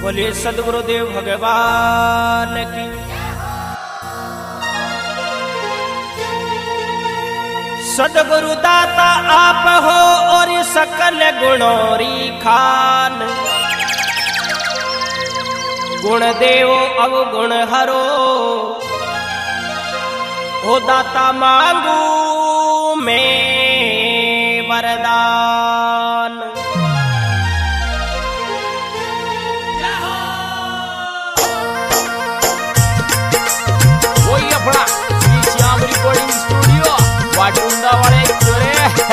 बोलिए सदगुरुदेव भगवान की। सदगुरु दाता आप हो और सकल गुणोरी खान, गुण देव अवगुण हरो, ओ दाता मांगू मैं वरदान। वही अपना श्याम रिकॉर्डिंग स्टूडियो वाटुंदा वाले चोरे।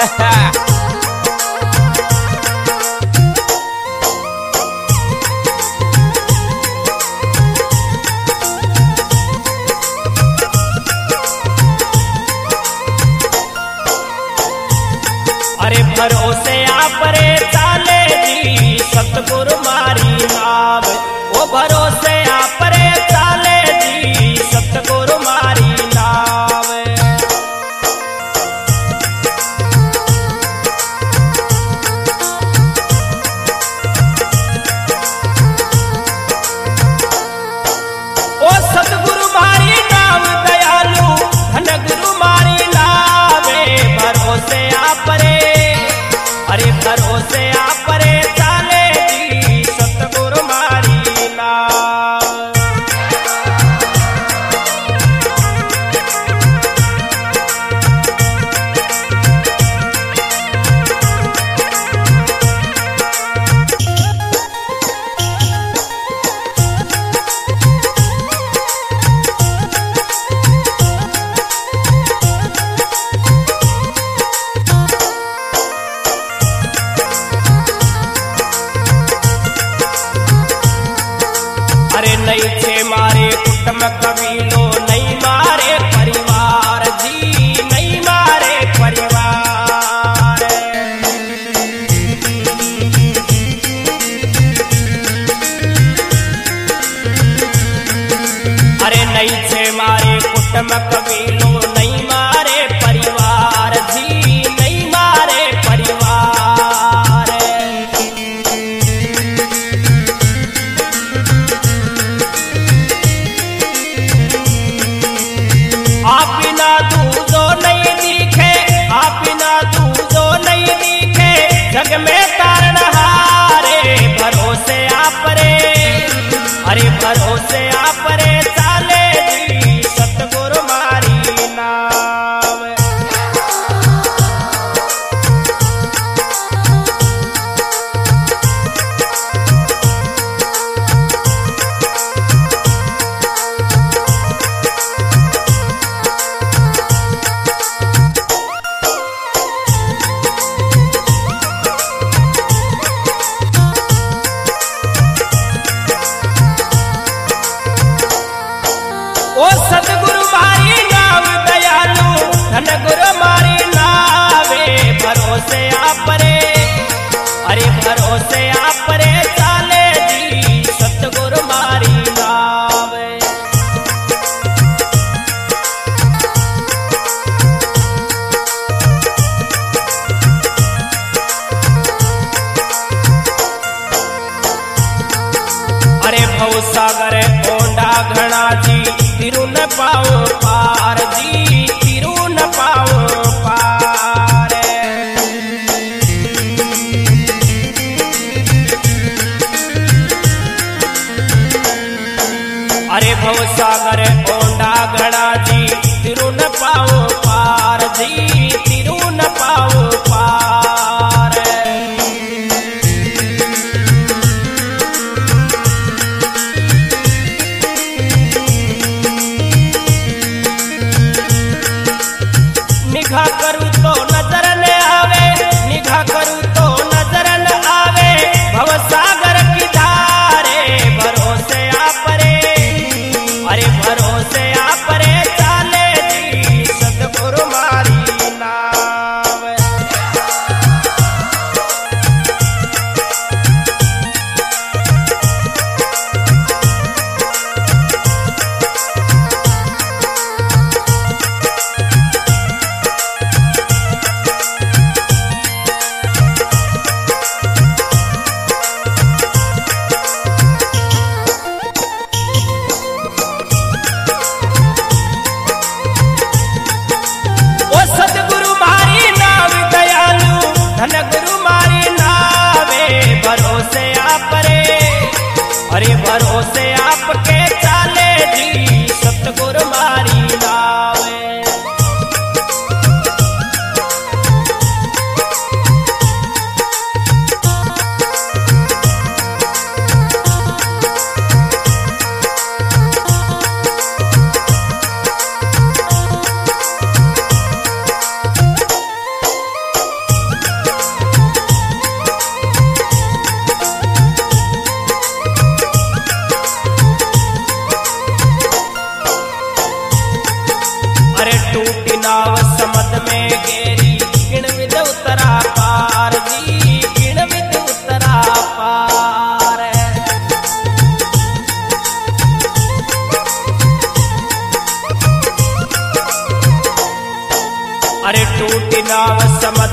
अरे भरोसे आप रे चाले जी सतगुरु मारी नाम, ओ भरोसे आप रे चाले जी सतगुरु मारी नाम। ओ सतगुरु मारी नाम दयालु धन गुरु मारी नावे, भरोसे आप रे अरे भरोसे आप रे चाले जी सतगुरु मारी नाम। नहीं छे मारे कुटुंब कबीलो, नहीं मारे परिवार जी, नहीं मारे परिवार। अरे नहीं छे मारे कुटुंब कबीलो, नहीं मारे परिवार जी, नहीं मारे परिवार। आप बिना दूजो नहीं दिखे, आप बिना दूजो नहीं दिखे, जग में तारण हारे, भरोसे आप रे अरे भरोसे आप रे चाले जी सतगुरु मारी नाम। ओ सतगुरु मारी नाम दयालु धन गुरु मारी नावे, भरोसे आप रे अरे भरोसे आप रे चाले जी सतगुरु मारी नावे। अरे भव सागर ओंडा घना जी, तिरु न पाओ पार जी, तिरु न पाओ पार।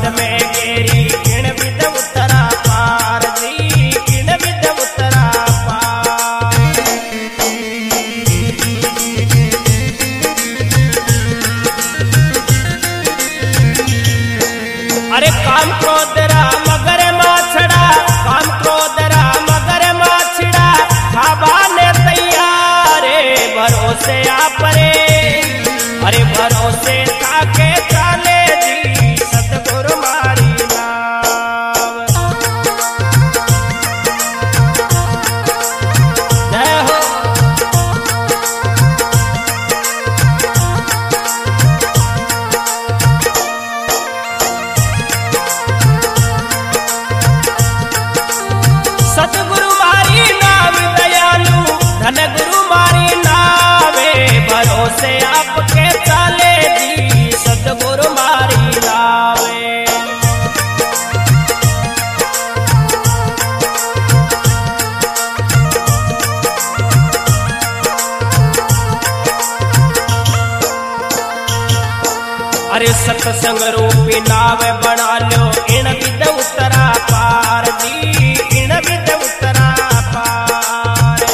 पद में गेरी किण विद उतरा पार जी किण विद उतरा पार। अरे काम क्रोध राम मगर माछड़ा काम क्रोध राम मगर माछड़ा खाबाने तैयारे भरोसे आपरे अरे भरोसे थाके चाले जी सतगुरु मारी नाव। जय हो। सतगुरु मारी नाव दयालु धन गुरु मारी नावे भरोसे आपके चाले जी सतगुरु मारी नावे। अरे सत्संग रूपी नाव बना लो इन विद उतरा पार जी इन विद उतरा पार।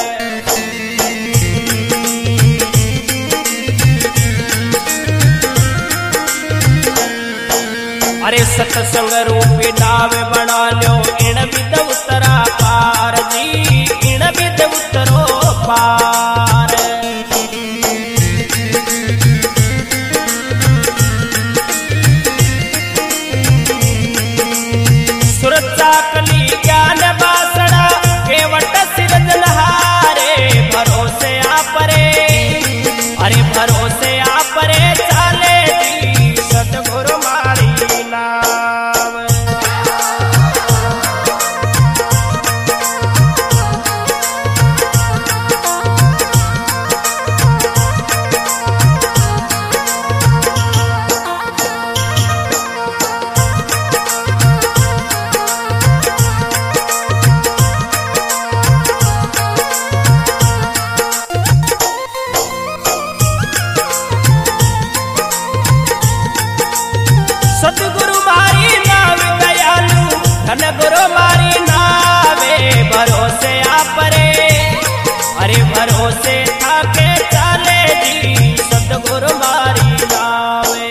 अरे सत्संग रूपी नाव बना लो इन विद उतरा पार जी इन विद उतरो पार। सुरक्षा कली ज्ञान बासड़ा केवट सिरजनहारे भरोसे आपरे अरे भरोसे आपरे चाले जी सतगुरु मारी नाव। सतगुरु मारी नाव दयालु धन गुरु मारी नावे भरोसे आपरे अरे भरोसे थाके चाले जी सतगुरु मारी नावे।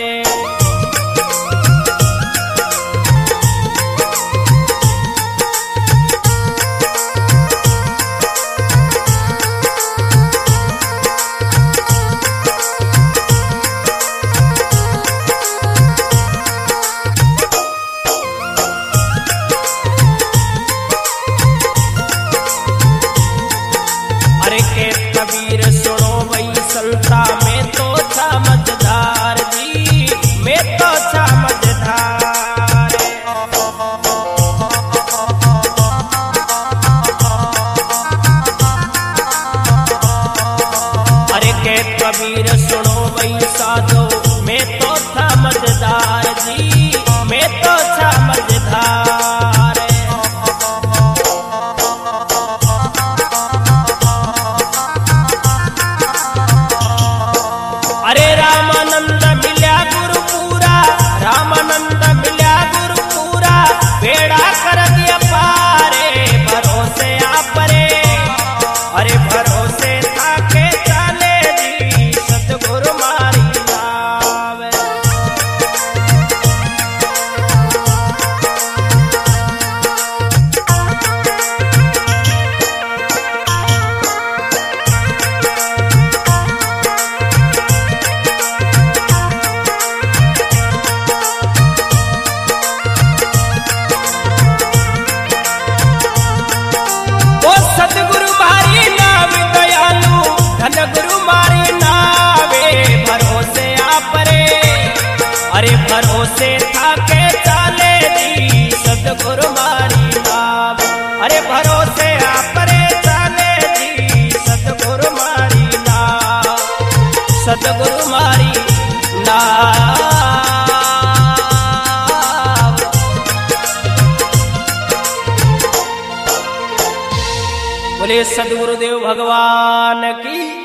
अरे के कबीर सुनो वही संता में तो समझदार जी मैं तो समझदार। अरे के कबीर सुनो वही साधो मैं तो समझदार जी मैं तो समझदार। अरे रामानंद मिल्या गुरु पूरा रामानंद मिल्या गुरु पूरा बेड़ा कर दिया पारे भरोसे आपरे अरे भरोसे थाके चाले जी सतगुरु मारी नाव। ओ सतगुरु मारी नाव दयालु धन गुरु मारी नावे भरोसे आपरे अरे भरोसे थाके चाले जी सतगुरु मारी नाव। अरे भरोसे आपरे चाले जी सतगुरु मारी नाव सतगुरु मारी नाव। बोले सद्गुरुदेव भगवान की।